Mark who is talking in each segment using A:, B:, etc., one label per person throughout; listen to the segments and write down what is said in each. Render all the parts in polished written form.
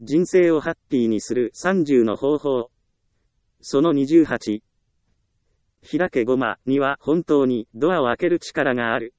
A: 人生をハッピーにする30の方法。その28。開けごまには本当にドアを開ける力がある。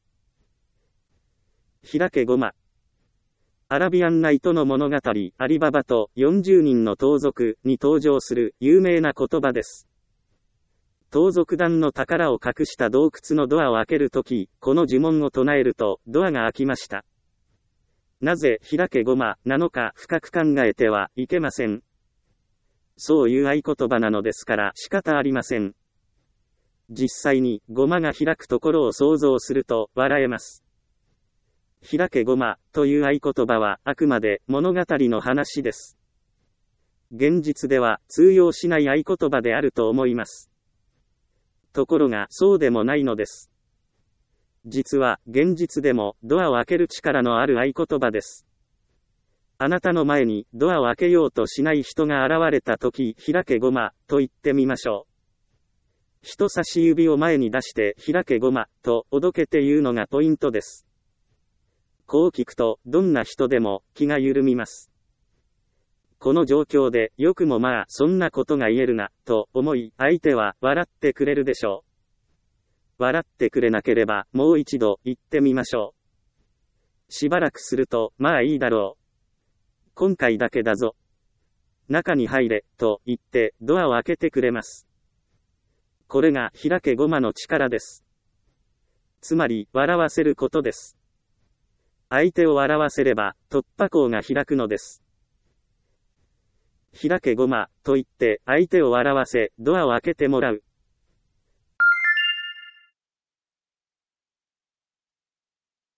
A: 開けごま。アラビアンナイトの物語、アリババと40人の盗賊に登場する有名な言葉です。盗賊団の宝を隠した洞窟のドアを開けるとき、この呪文を唱えるとドアが開きました。なぜ開けごまなのか深く考えてはいけません。そういう合言葉なのですから仕方ありません。実際にごまが開くところを想像すると笑えます。開けごまという合言葉はあくまで物語の話です。現実では通用しない合言葉であると思います。ところがそうでもないのです。実は現実でもドアを開ける力のある合言葉です。あなたの前にドアを開けようとしない人が現れたとき、開けごまと言ってみましょう。人差し指を前に出して開けごまとおどけて言うのがポイントです。こう聞くとどんな人でも気が緩みます。この状況でよくもまあそんなことが言えるなと思い、相手は笑ってくれるでしょう。笑ってくれなければもう一度言ってみましょう。しばらくするとまあいいだろう。今回だけだぞ。中に入れと言ってドアを開けてくれます。これが開けごまの力です。つまり笑わせることです。相手を笑わせれば突破口が開くのです。開けごまと言って相手を笑わせドアを開けてもらう。